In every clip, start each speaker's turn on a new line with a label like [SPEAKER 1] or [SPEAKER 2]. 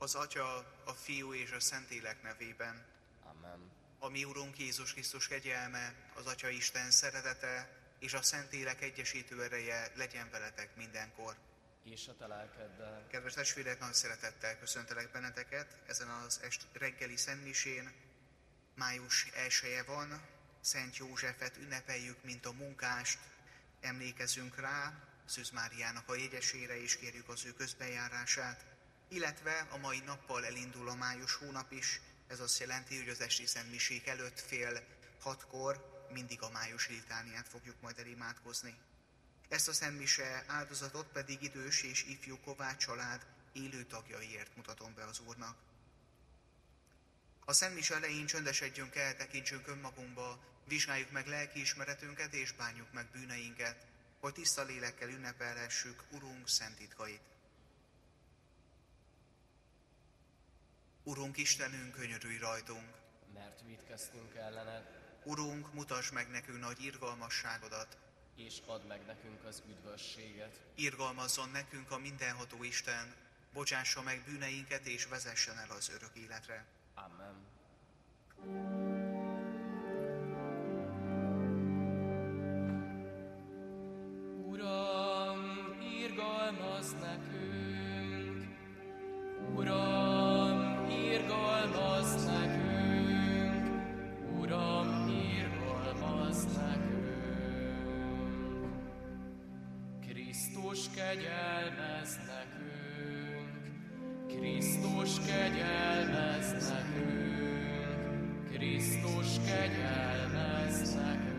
[SPEAKER 1] Az Atya, a Fiú és a Szentlélek nevében.
[SPEAKER 2] Amen.
[SPEAKER 1] A mi Urunk Jézus Krisztus kegyelme, az Atya Isten szeretete és a Szentlélek egyesítő ereje legyen veletek mindenkor.
[SPEAKER 2] És a te lelkeddel.
[SPEAKER 1] Kedves testvérek, nagy szeretettel köszöntelek benneteket ezen az reggeli szentmisén. Május 1-e van, Szent Józsefet ünnepeljük, mint a munkást, emlékezünk rá, Szűz Máriának a jegyesére, és kérjük az ő közbenjárását, illetve a mai nappal elindul a május hónap is. Ez azt jelenti, hogy az esti szentmisék előtt 5:30 mindig a május litániát fogjuk majd elimádkozni. Ezt a szentmise áldozatot pedig idős és ifjú Kovács család élő tagjaiért mutatom be az Úrnak. A szentmise elején csöndesedjünk el, tekintsünk önmagunkba, vizsgáljuk meg lelkiismeretünket és bánjuk meg bűneinket, hogy tiszta lélekkel ünnepelhessük Urunk szent titkait. Urunk Istenünk, könyörülj rajtunk!
[SPEAKER 2] Mert vétkeztünk ellened.
[SPEAKER 1] Urunk, mutasd meg nekünk nagy irgalmasságodat!
[SPEAKER 2] És add meg nekünk az üdvösséget.
[SPEAKER 1] Irgalmazzon nekünk a mindenható Isten, bocsássa meg bűneinket és vezessen el az örök életre.
[SPEAKER 2] Amen. Uram, irgalmazz nekünk! Uram, irgalmazz nekünk! Uram, irgalmazz nekünk! Krisztus kegyelmez nekünk! Krisztus kegyelmez nekünk! Krisztus kegyelmez nekünk!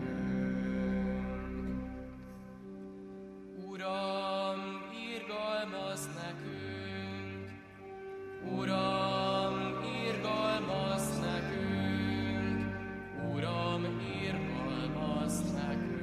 [SPEAKER 2] Uram, irgalmazz nekünk! Uram, irgalmazz nekünk! Uram, irgalmazz nekünk!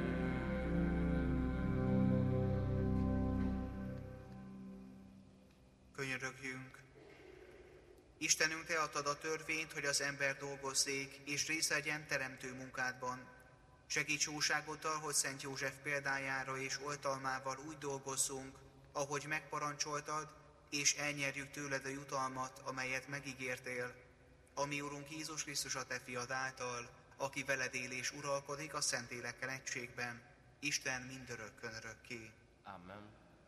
[SPEAKER 1] Könyörögjünk! Istenünk, Te adtad a törvényt, hogy az ember dolgozzék, és részt legyen teremtő munkádban. Segíts jóságoddal, hogy Szent József példájára és oltalmával úgy dolgozzunk, ahogy megparancsoltad, és elnyerjük tőled a jutalmat, amelyet megígértél. A mi Urunk Jézus Krisztus a Te fiad által, aki veled él és uralkodik a Szentlélekkel egységben, Isten mindörökkön örökké.
[SPEAKER 2] Amen.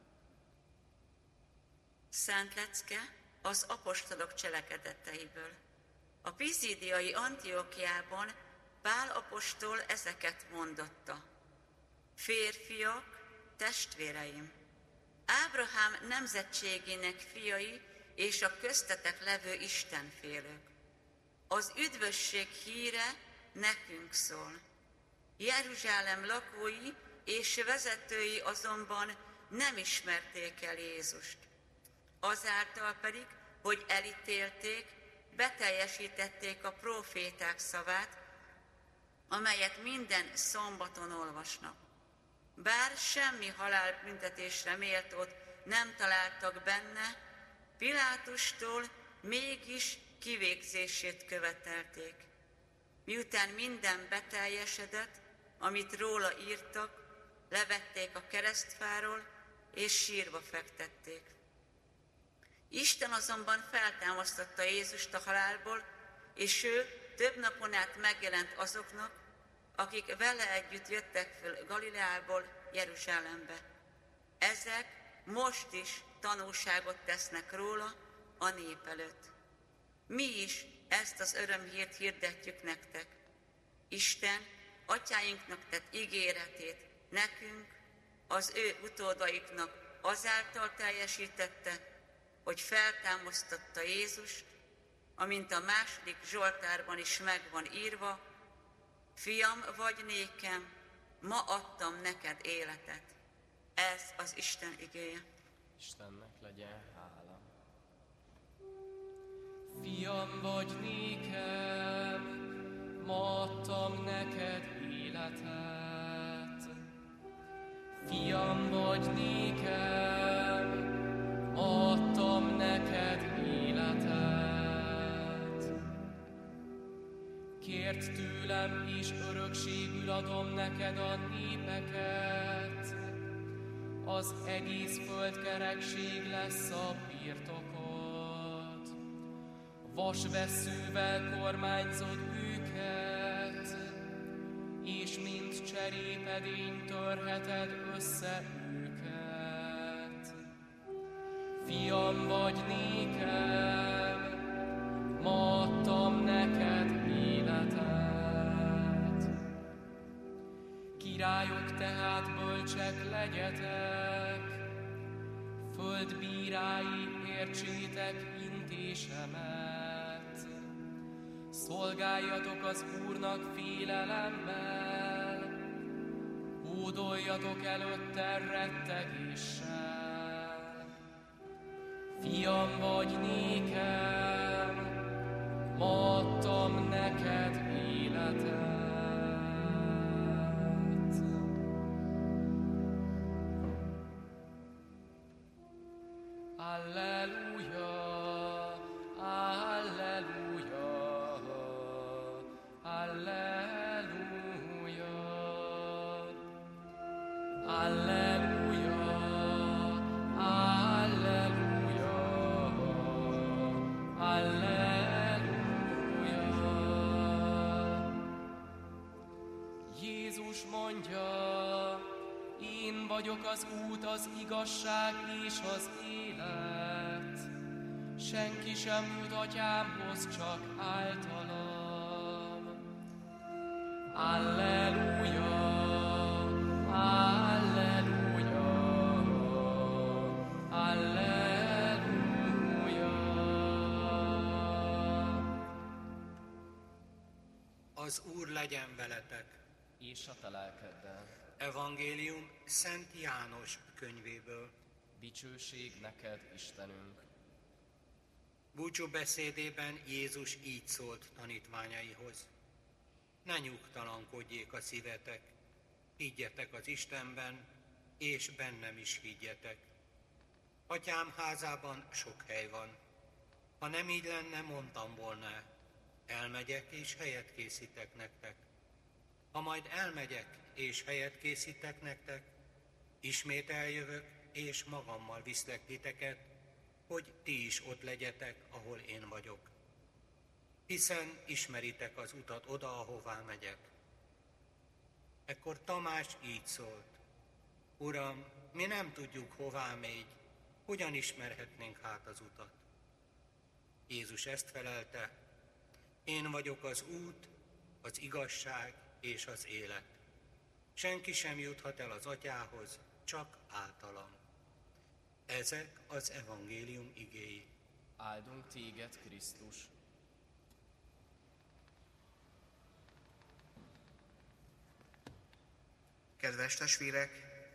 [SPEAKER 3] Szent lecke az apostolok cselekedeteiből. A pizídiai Antiokiában Pál apostol ezeket mondotta. Férfiak, testvéreim, Ábrahám nemzetségének fiai és a köztetek levő istenfélők. Az üdvösség híre nekünk szól. Jeruzsálem lakói és vezetői azonban nem ismerték el Jézust. Azáltal pedig, hogy elítélték, beteljesítették a próféták szavát, amelyet minden szombaton olvasnak. Bár semmi halálbüntetésre méltót nem találtak benne, Pilátustól mégis kivégzését követelték. Miután minden beteljesedett, amit róla írtak, levették a keresztfáról és sírba fektették. Isten azonban feltámasztotta Jézust a halálból, és ő több napon át megjelent azoknak, akik vele együtt jöttek föl Galileából Jeruzsálembe. Ezek most is tanúságot tesznek róla a nép előtt. Mi is ezt az örömhírt hirdetjük nektek. Isten atyáinknak tett ígéretét nekünk, az ő utódaiknak azáltal teljesítette, hogy feltámasztotta Jézust, amint a 2. Zsoltárban is meg van írva: Fiam vagy nékem, ma adtam neked életet. Ez az Isten igéje.
[SPEAKER 2] Istennek legyen hála. Fiam vagy nékem, ma adtam neked életet. Fiam vagy nékem, adtam neked életet. Kérd tőlem, és örökségül adom neked a népeket. Az egész földkerekség lesz a birtokod. vasvesszővel kormányzod őket, és mint cserépedény törheted össze őket. Fiam vagy nékem, ma adtam neked életet. Királyok tehát bölcsek legyetek, föld bírái értsétek intésemet. Szolgáljatok az Úrnak félelemmel, hódoljatok előtte rettegéssel. Fiam vagy nékem, ma adtam neked életet. Alleluja, alleluja, alleluja, alleluja, alleluja, alleluja. Jézus mondja, én vagyok az út, az igazság és az élet. Senki sem jut atyámhoz, csak általam. Alleluja, alleluja, alleluja.
[SPEAKER 4] Az Úr legyen veletek.
[SPEAKER 2] És a te lelkeddel.
[SPEAKER 4] Evangélium Szent János könyvéből.
[SPEAKER 2] Dicsőség neked, Istenünk.
[SPEAKER 4] Búcsú beszédében Jézus így szólt tanítványaihoz. Ne nyugtalankodjék a szívetek, higgyetek az Istenben, és bennem is higgyetek. Atyám házában sok hely van. Ha nem így lenne, mondtam volna, elmegyek és helyet készítek nektek. Ha majd elmegyek és helyet készítek nektek, ismét eljövök, és magammal viszlek titeket, hogy ti is ott legyetek, ahol én vagyok. Hiszen ismeritek az utat oda, ahová megyek. Ekkor Tamás így szólt: Uram, mi nem tudjuk, hová megy, hogyan ismerhetnénk hát az utat? Jézus ezt felelte: Én vagyok az út, az igazság és az élet. Senki sem juthat el az atyához, csak általam. Ezek az evangélium igéi.
[SPEAKER 2] Áldunk téged, Krisztus.
[SPEAKER 1] Kedves testvérek,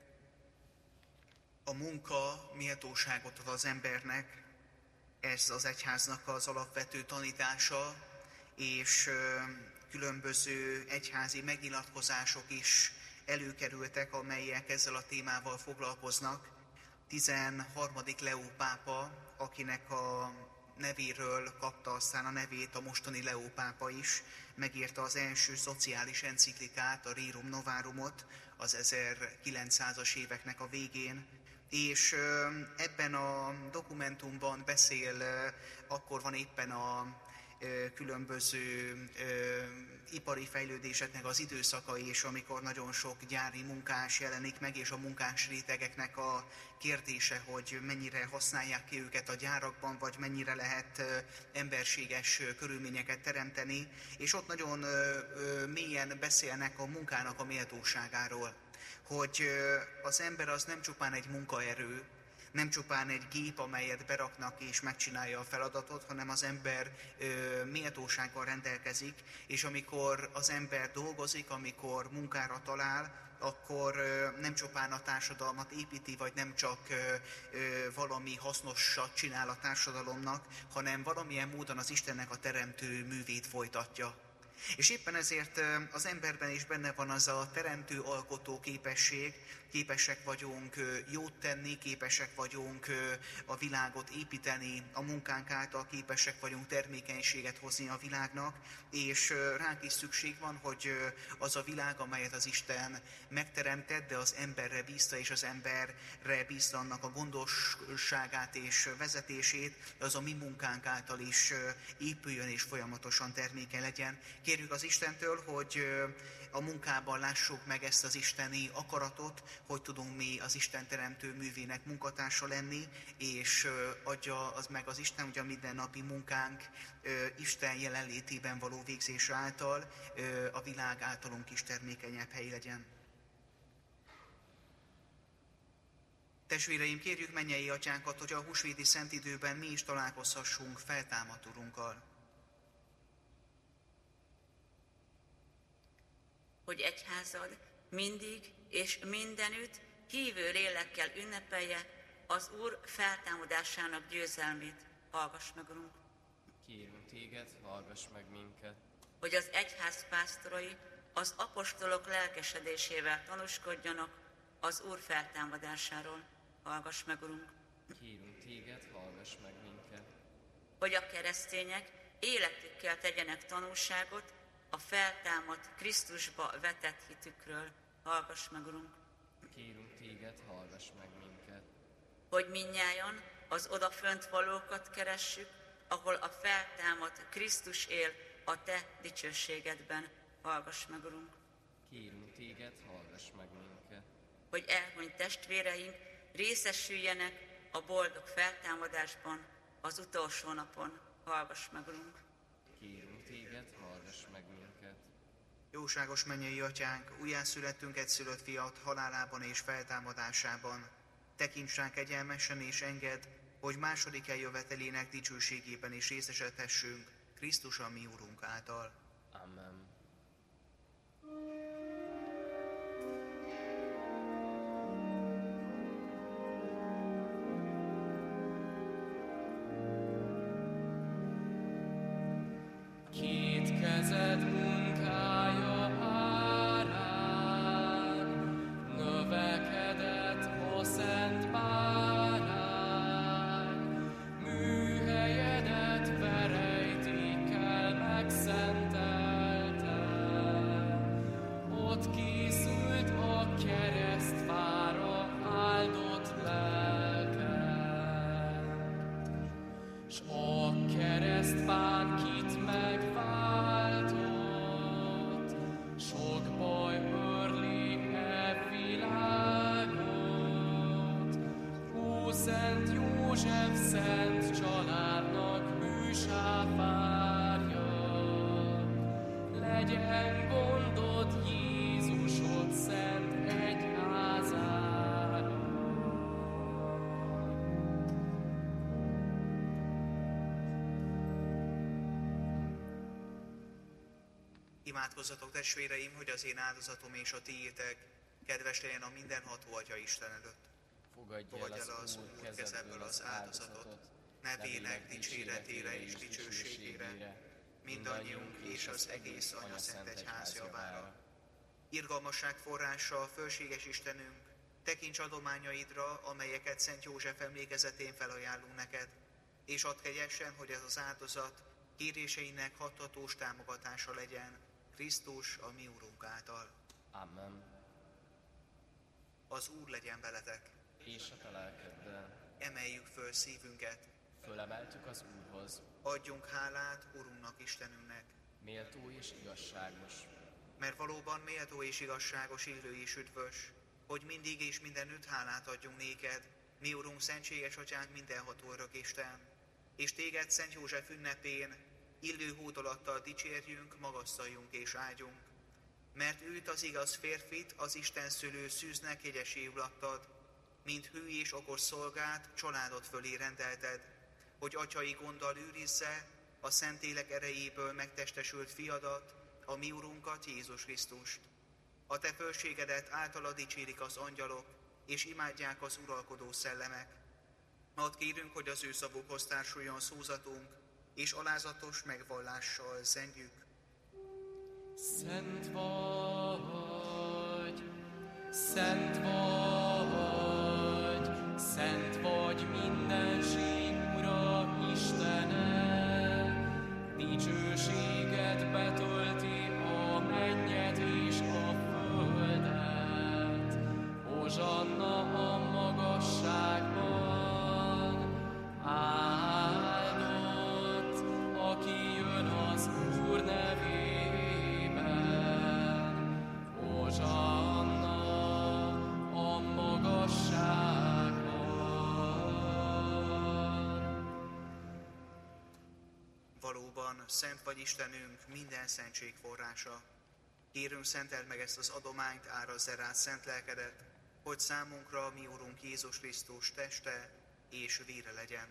[SPEAKER 1] a munka méltóságot ad az embernek, ez az egyháznak az alapvető tanítása, és különböző egyházi megnyilatkozások is előkerültek, amelyek ezzel a témával foglalkoznak. 13. Leó pápa, akinek a nevéről kapta aztán a nevét a mostani Leó pápa is, megírta az első szociális enciklikát, a Rerum Novárumot az 1900-as éveknek a végén, és ebben a dokumentumban beszél, akkor van éppen a különböző ipari fejlődéseknek az időszaka, és amikor nagyon sok gyári munkás jelenik meg, és a munkás rétegeknek a kérdése, hogy mennyire használják ki őket a gyárakban, vagy mennyire lehet emberséges körülményeket teremteni, és ott nagyon mélyen beszélnek a munkának a méltóságáról, hogy az ember az nem csupán egy munkaerő, nem csupán egy gép, amelyet beraknak és megcsinálja a feladatot, hanem az ember méltósággal rendelkezik, és amikor az ember dolgozik, amikor munkára talál, akkor nem csupán a társadalmat építi, vagy nem csak valami hasznosat csinál a társadalomnak, hanem valamilyen módon az Istennek a teremtő művét folytatja. És éppen ezért az emberben is benne van az a teremtő, alkotó képesség, képesek vagyunk jót tenni, képesek vagyunk a világot építeni, a munkánk által képesek vagyunk termékenységet hozni a világnak, és ránk is szükség van, hogy az a világ, amelyet az Isten megteremtett, de az emberre bízta, és az emberre bízta annak a gondosságát és vezetését, az a mi munkánk által is épüljön és folyamatosan termékeny legyen. Kérjük az Istentől, hogy a munkában lássuk meg ezt az isteni akaratot, hogy tudunk mi az Isten teremtő művének munkatársa lenni, és adja az meg az Isten, hogy a mindennapi munkánk Isten jelenlétében való végzése által a világ általunk is termékenyebb hely legyen. Testvéreim, kérjük mennyei atyánkat, hogy a húsvéti szentidőben mi is találkozhassunk feltámadt Urunkkal.
[SPEAKER 3] Hogy egyházad mindig és mindenütt hívő lélekkel ünnepelje az Úr feltámadásának győzelmét. Hallgass meg, Urunk!
[SPEAKER 2] Kérünk téged, hallgass meg minket!
[SPEAKER 3] Hogy az egyház pásztorai az apostolok lelkesedésével tanúskodjanak az Úr feltámadásáról. Hallgass meg, Urunk!
[SPEAKER 2] Kérünk téged, hallgass meg minket!
[SPEAKER 3] Hogy a keresztények életükkel tegyenek tanúságot a feltámadt Krisztusba vetett hitükről. Hallgass meg, Urunk!
[SPEAKER 2] Kérünk téged, hallgass meg minket!
[SPEAKER 3] Hogy mindnyájan az odafönt valókat keressük, ahol a feltámadt Krisztus él a te dicsőségedben. Hallgass meg, Urunk!
[SPEAKER 2] Kérünk téged, hallgass meg minket!
[SPEAKER 3] Hogy elhunyt testvéreink részesüljenek a boldog feltámadásban az utolsó napon. Hallgass meg, Urunk!
[SPEAKER 2] Kérünk téged, hallgass meg minket!
[SPEAKER 1] Jóságos mennyei atyánk, újjászülettünk egyszülött fiat halálában és feltámadásában. Tekints ránk kegyelmesen és engedd, hogy második eljövetelének dicsőségében is részesedhessünk Krisztus a mi Urunk által.
[SPEAKER 2] Amen. Két kezed munkája árán növekedett a szent bárány, műhelyedet verejtékkel megszentelte, ott készült a keresztfára áldott lelked, s a keresztfán kit megváltott, sok baj örli e világot. Ó, Szent József, szent családnak műsáfárja, legyen gondod Jézusod szent egyházára.
[SPEAKER 1] Imádkozzatok, testvéreim, hogy az én áldozatom és a tiétek kedves legyen a mindenható Atya Isten előtt.
[SPEAKER 2] Fogadj el az Úr kezedből az áldozatot,
[SPEAKER 1] nevének dicséretére és dicsőségére, mindannyiunk és az egész Anya Szent Egyház javára. Irgalmasság forrása, fölséges Istenünk, tekints adományaidra, amelyeket Szent József emlékezetén felajánlunk neked, és add kegyesen, hogy ez az áldozat kéréseinek hathatós támogatása legyen Krisztus a mi Urunk által.
[SPEAKER 2] Amen.
[SPEAKER 1] Az Úr legyen veletek.
[SPEAKER 2] És a te lelkeddel.
[SPEAKER 1] Emeljük föl szívünket.
[SPEAKER 2] Fölemeltük az Úrhoz.
[SPEAKER 1] Adjunk hálát Urunknak, Istenünknek.
[SPEAKER 2] Méltó és igazságos.
[SPEAKER 1] Mert valóban méltó és igazságos, élő és üdvös, hogy mindig és mindenütt hálát adjunk néked, mi Urunk, szentséges Atyánk, mindenható örök Isten. És téged Szent József ünnepén illő hódolattal dicsérjünk, magasztaljunk és áldjunk. Mert őt, az igaz férfit, az Isten szülő szűznek jegyeséül adtad, mint hű és okos szolgát, családod fölé rendelted, hogy atyai gonddal őrizze a Szentlélek erejéből megtestesült fiadat, a mi Urunkat, Jézus Krisztust. A te fölségedet általa dicsérik az angyalok, és imádják az uralkodó szellemek. Add kérünk, hogy az ő szavukhoz társuljon szózatunk, és alázatos megvallással zengjük.
[SPEAKER 2] Szent vagy, szent vagy, szent vagy mindenség Ura Istene, dicsőséget betölti a mennyet és a földet. Hozsanna a magasságban, áldott, aki jön az Úr nevében. Hozsanna a magasságban.
[SPEAKER 1] Valóban szent vagy Istenünk, minden szentség forrása. Kérünk, szenteld meg ezt az adományt, árazd el rá szent lelkedet, hogy számunkra mi Urunk Jézus Krisztus teste és vére legyen.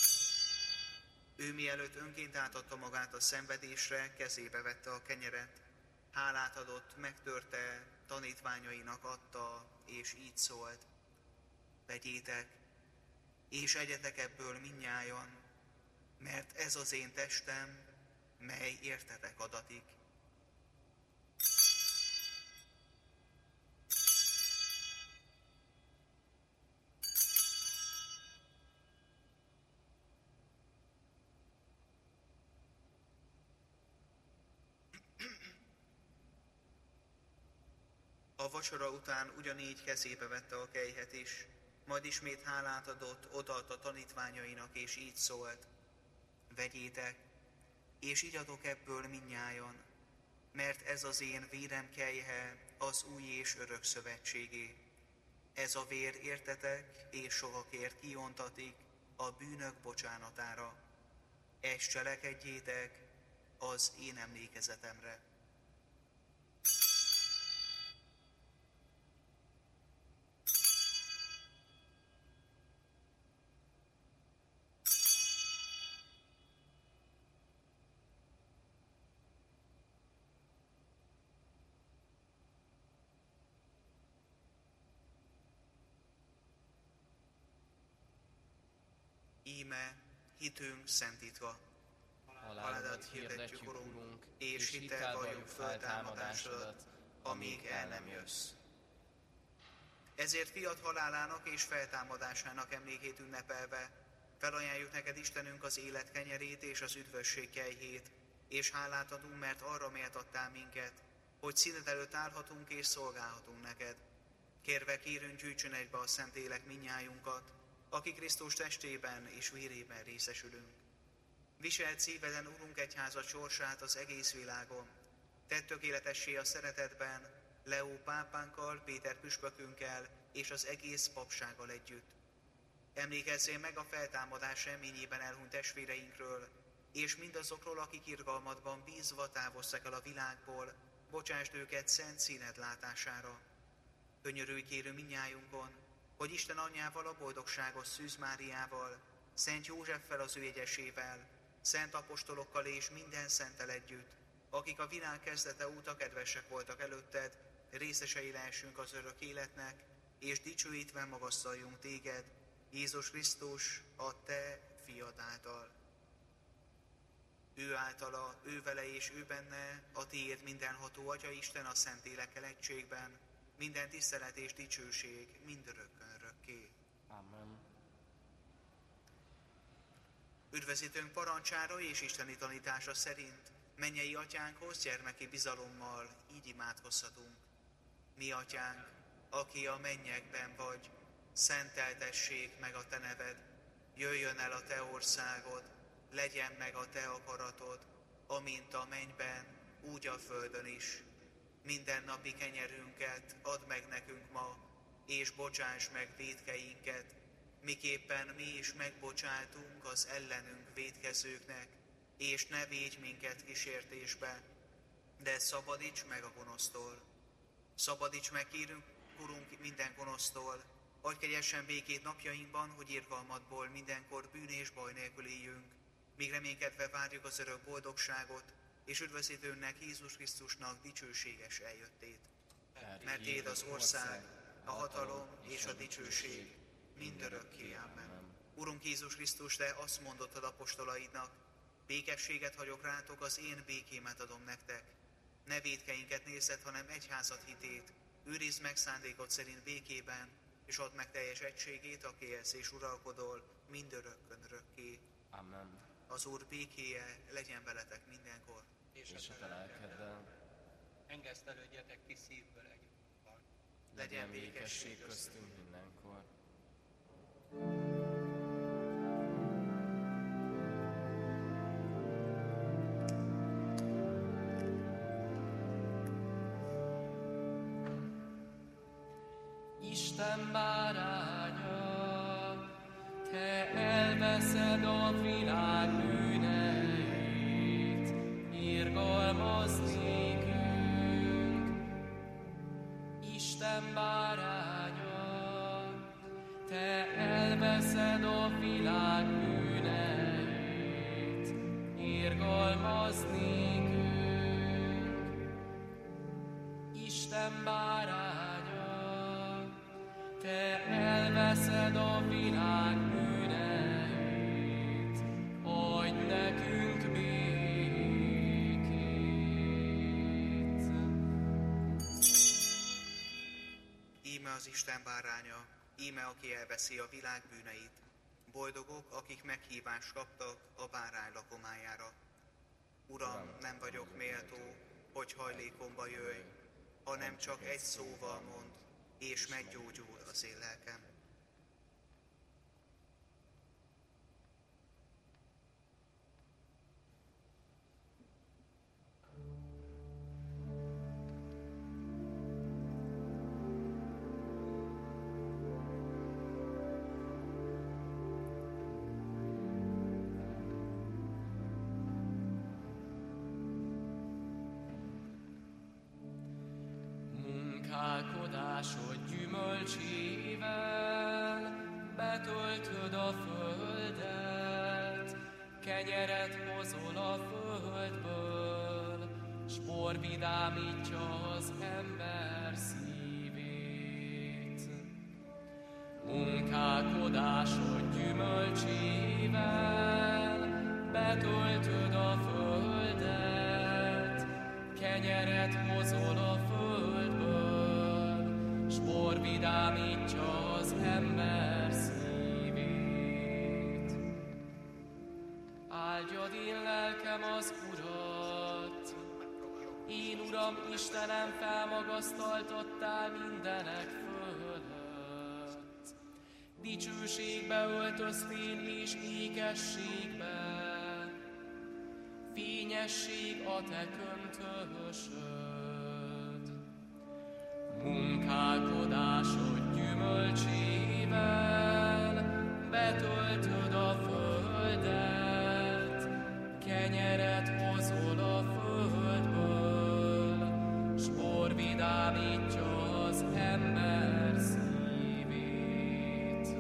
[SPEAKER 1] Ő mielőtt önként átadta magát a szenvedésre, kezébe vette a kenyeret, hálát adott, megtörte, tanítványainak adta, és így szólt: vegyétek, és egyetek ebből mindnyájan, mert ez az én testem, mely értetek adatik. A vacsora után ugyanígy kezébe vette a kelyhet is, majd ismét hálát adott, odaadta tanítványainak, és így szólt: vegyétek, és igyatok ebből mindnyájan, mert ez az én vérem kelyhe, az új és örök szövetségé. Ez a vér értetek és sokakért kiontatik a bűnök bocsánatára. Ezt cselekedjétek az én emlékezetemre. Íme hitünk szentítva, halálodat hirdetjük, Urunk, és hittel valljuk feltámadásodat, amíg el nem jössz. Ezért fiad halálának és feltámadásának emlékét ünnepelve felajánljuk neked, Istenünk, az élet kenyerét és az üdvösség kelyhét, és hálát adunk, mert arra méltattál minket, hogy színed előtt állhatunk és szolgálhatunk neked. Kérve kérünk, gyűjtsön egybe a Szentlélek mindnyájunkat, aki Krisztus testében és vérében részesülünk. Viselt szíveden, Urunk, egyházad sorsát az egész világon. Tedd tökéletessé a szeretetben Leó pápánkkal, Péter püspökünkkel és az egész papsággal együtt. Emlékezzél meg a feltámadás reményében elhunyt testvéreinkről, és mindazokról, akik irgalmadban bízva távoztak el a világból, bocsásd őket szent színed látására. Könyörülj, kérünk mindnyájunkon, hogy Isten anyjával, a boldogságos Szűz Máriával, Szent Józseffel, az ő jegyesével, szent apostolokkal és minden szenttel együtt, akik a világ kezdete óta kedvesek voltak előtted, részesei lehessünk az örök életnek, és dicsőítve magasztaljunk téged, Jézus Krisztus, a te fiad által. Ő általa, ő vele és ő benne, a tiéd mindenható Atya Isten a Szentlélekkel egységben, minden tisztelet és dicsőség mindörökkön örökké.
[SPEAKER 2] Amen.
[SPEAKER 1] Üdvözítőnk parancsára és isteni tanítása szerint mennyei atyánkhoz gyermeki bizalommal így imádkozhatunk. Mi atyánk, aki a mennyekben vagy, szenteltessék meg a te neved, jöjjön el a te országod, legyen meg a te akaratod, amint a mennyben, úgy a földön is. Minden napi kenyerünket add meg nekünk ma, és bocsáss meg vétkeinket, miképpen mi is megbocsátunk az ellenünk vétkezőknek, és ne védj minket kísértésbe, de szabadíts meg a gonosztól. Szabadíts meg, kérünk, Urunk, minden gonosztól, adj kegyesen békét napjainkban, hogy irgalmadból mindenkor bűn és baj nélkül éljünk, míg reménykedve várjuk az örök boldogságot, és üdvözítőnknek, Jézus Krisztusnak dicsőséges eljöttét. Mert tiéd az ország, a hatalom és a dicsőség mindörökké. Amen. Urunk Jézus Krisztus, te azt mondottad apostolaidnak, békességet hagyok rátok, az én békémet adom nektek. Ne vétkeinket nézzed, hanem egyházad hitét. Őrizd meg szándékod szerint békében, és add meg teljes egységét, aki élsz és uralkodol mindörökkön örökké.
[SPEAKER 2] Amen.
[SPEAKER 1] Az Úr békéje legyen veletek mindenkor.
[SPEAKER 2] És a te lelkeddel.
[SPEAKER 4] Engesztelődjetek ki szívből egymással.
[SPEAKER 2] Legyen békesség köztünk mindenkor. Isten báránya, te elveszed a világ bűneit, irgalmazz nékünk. Isten báránya, te elveszed a világ bűneit, irgalmazz nékünk. Isten báránya, te elveszed a világ bűneit, adj nekünk békét.
[SPEAKER 1] Íme az Isten báránya, íme aki elveszi a világ bűneit. Boldogok, akik meghívást kaptak a bárány lakomájára. Uram, nem vagyok méltó, hogy hajlékomba jöjj, hanem csak egy szóval mondd, és meggyógyul az én lelkem.
[SPEAKER 2] Munkálkodásod gyümölcsével betöltöd a földet, kenyeret hozol a földből, s bor vidámítja az ember szívét. Munkálkodásod gyümölcsével betöltöd a földet, kenyeret hozol a földből, s bor vidámítja az ember szívét. Áldjad én lelkem az Urat, én Uram Istenem, felmagasztaltattál mindenek fölött. Dicsőségbe öltöztél és ékességbe, fényesség a te köntösöd. Munkálkodásod gyümölcsével betöltöd a földet, kenyeret hozol a földből, s bor vidámítja az ember szívét.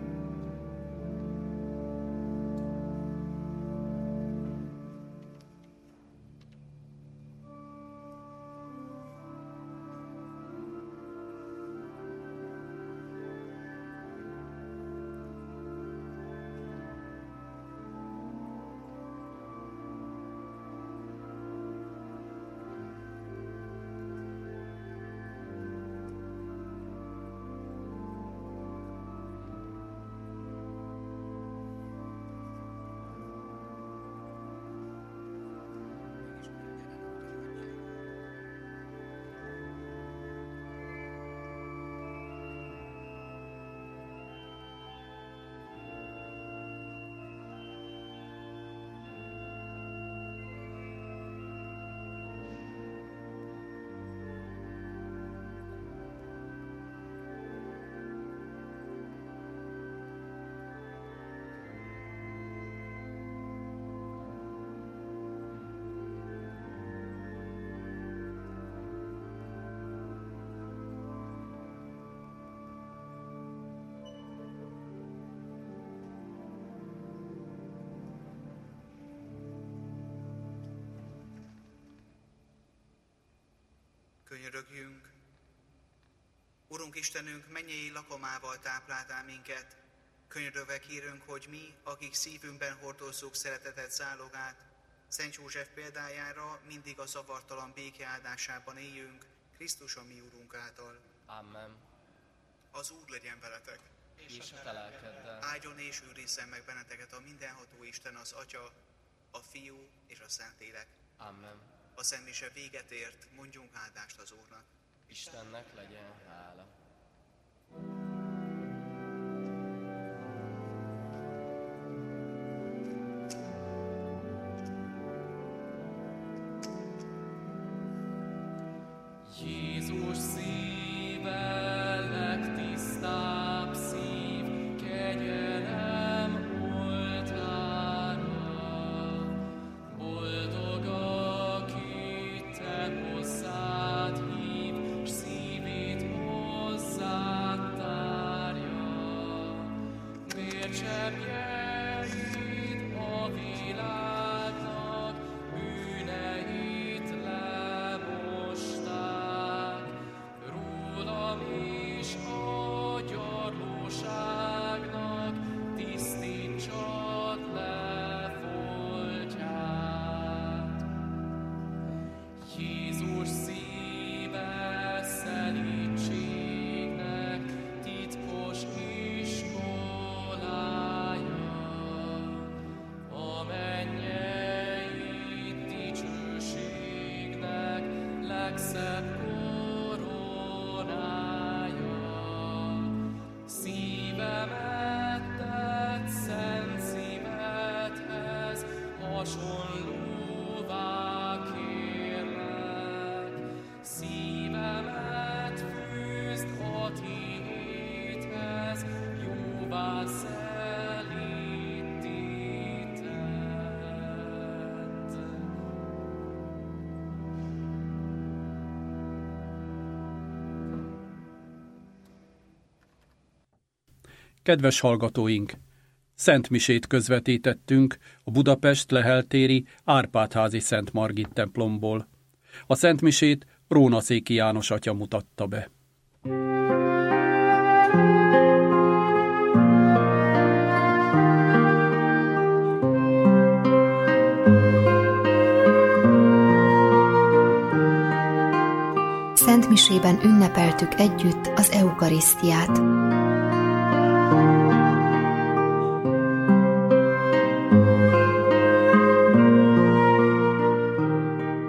[SPEAKER 1] Könyörögjünk! Urunk Istenünk, mennyei lakomával tápláltál minket. Könyörögve kérünk, hogy mi, akik szívünkben hordozzuk szereteted zálogát, Szent József példájára mindig a zavartalan béke áldásában éljünk, Krisztus a mi Úrunk által.
[SPEAKER 2] Amen.
[SPEAKER 1] Az Úr legyen veletek.
[SPEAKER 2] És a te lelkeddel.
[SPEAKER 1] Áldjon és őrizzen meg benneteket a mindenható Isten, az Atya, a Fiú és a Szentlélek.
[SPEAKER 2] Amen.
[SPEAKER 1] A szentmise véget ért, mondjunk áldást az Úrnak.
[SPEAKER 2] Istennek legyen hála. Jézus szíve, legtisztább szív, kegyelem oltára. Boldog, aki te hozzád hív, s szívét hozzád tárja. Vércseppjeid a világnak, bűneit lemosták, rólam is a gyarlóságnak tisztítsad le foltját. Jézus szíve szelídségnek titkos iskolája, a mennyei dicsőségnek legszebb koronája. Szívemet tett szent szívedhez hasonlóvá kérlek, szívemet fűzd a tiédhez, jóvá szelítíted.
[SPEAKER 5] Kedves hallgatóink! Szent misét közvetítettünk a Budapest-Lehel-téri Árpád-házi Szent Margit templomból. A Szent misét Rónaszéki János atya mutatta be.
[SPEAKER 6] Szent misében ünnepeltük együtt az eukarisztiát.